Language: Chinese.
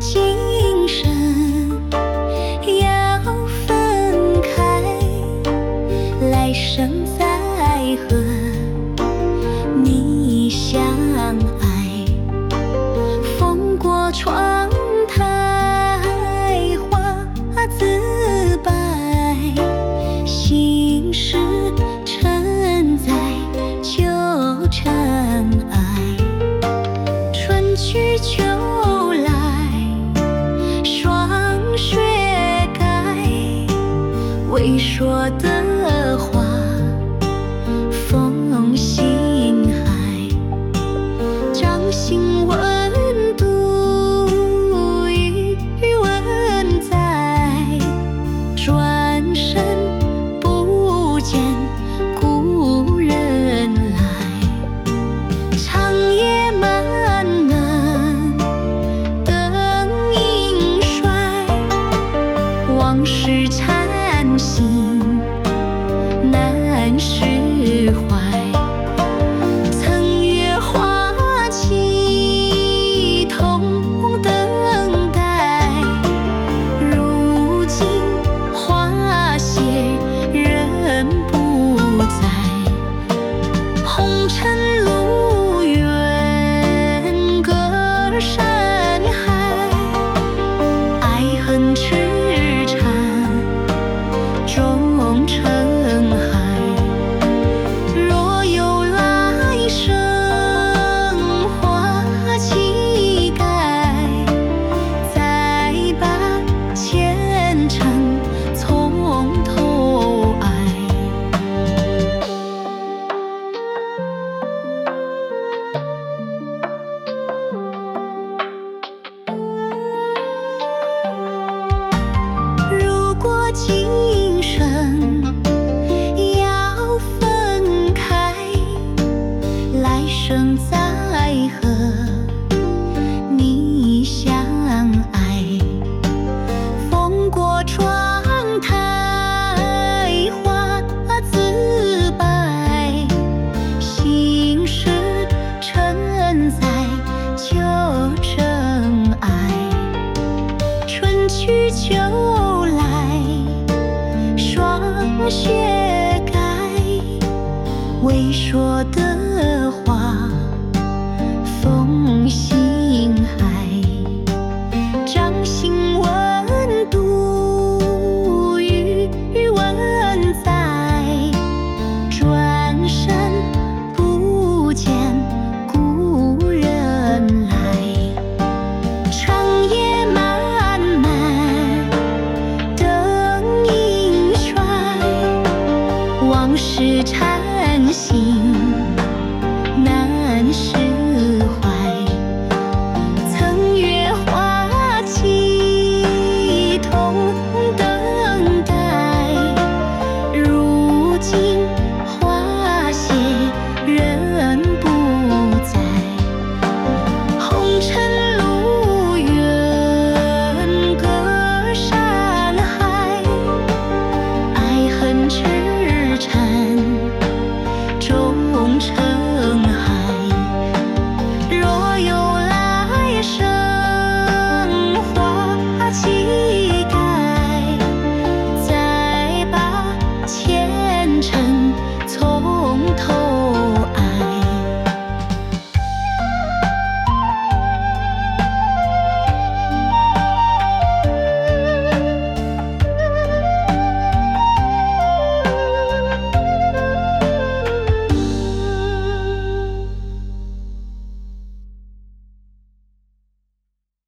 今生要分开，来生再和你相爱。风过窗台，花自白，心事承载旧尘埃。春去秋来，霜雪盖，未说的话封心海，掌心温度余温在，转身不见故人来。长夜漫漫灯影衰，往事缠心难释怀。曾约花期同等待，如今花谢人不在。红尘路远隔山海，爱恨痴缠终成海。若有来生，花期改，再把前尘从头爱。如果今生要分开，来生再和你相爱。风过窗台，花自白，心事承载旧尘埃。春去秋来，霜雪